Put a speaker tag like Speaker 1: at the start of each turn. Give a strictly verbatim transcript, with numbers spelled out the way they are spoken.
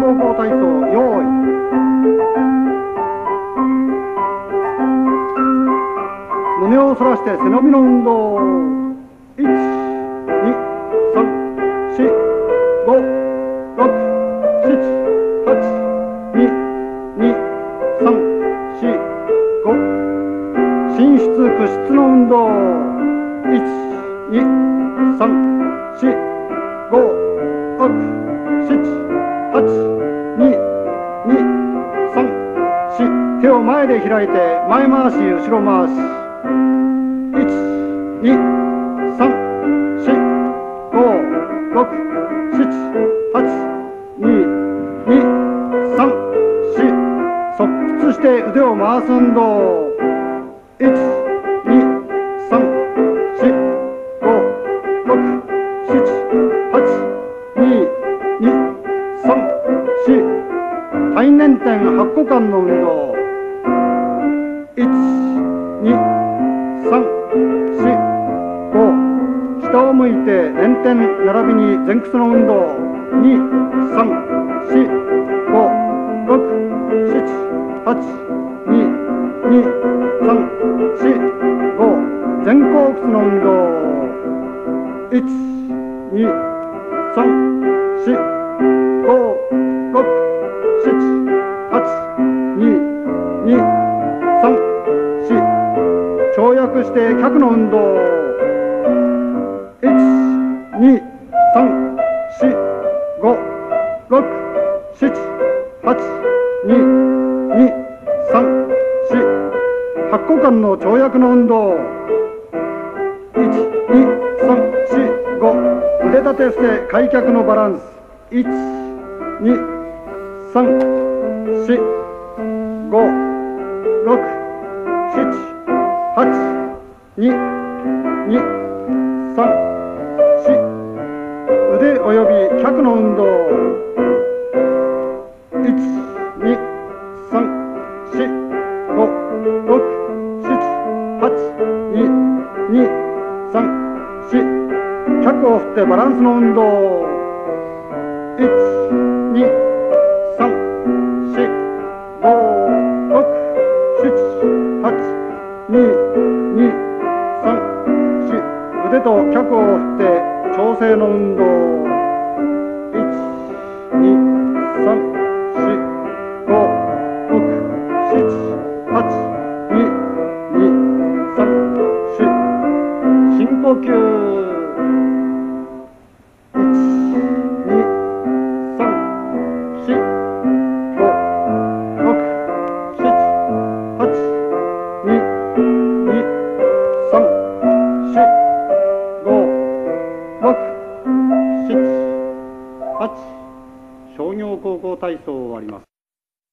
Speaker 1: 高校体操用意。胸を反らして背伸びの運動。いち、に、さん、し、ご、ろく、しち、はち、に、に、さん、し、ご。伸出屈出の運動。いち、に、さん、し、ご、ろく、しち、はち、に、に、さん、し。手を前で開いて前回し後ろ回し。いち、に、さん、し、ご、ろく、しち、はち、に、に、さん、し。側屈して腕を回す運動。いち、に、さん、し、ご、ろく、しち、はち、に、に、さん、し。対捻転はっこ間の運動。いち、に、さん、し、ご。下を向いて捻転並びに前屈の運動。に、さん、し、ご、ろく、しち、はち、に、に、さん、し、ご。前後屈の運動。いち、に、さん、し、ご、ろく、しち、はち、に、に、さん、し。跳躍して脚の運動。いち、に、さん、し、ご、ろく、しち、はち、に、に、さん、し。はっこ間の跳躍の運動。いち、に、さん、し、ご。腕立て伏せ開脚のバランス。いち、に、さん、し、ご、ろく、しち、はち、に、に、さん、し。腕および脚の運動。いち、に、さん、し、ご、ろく、しち、はち、に、に、さん、し。脚を振ってバランスの運動。いち、に、さん、し、ご、ろく、しち、はち、に、に、さん、し。腕と脚を振って調整の運動。いち、に、さん、し、ご、ろく、しち、はち、に、に、さん、し。深呼吸。いち、に、さん、し、ご、ろく、しち、はち、に、に、さん、し、ご、ろく、しち、はち。商業高校体操を終わります。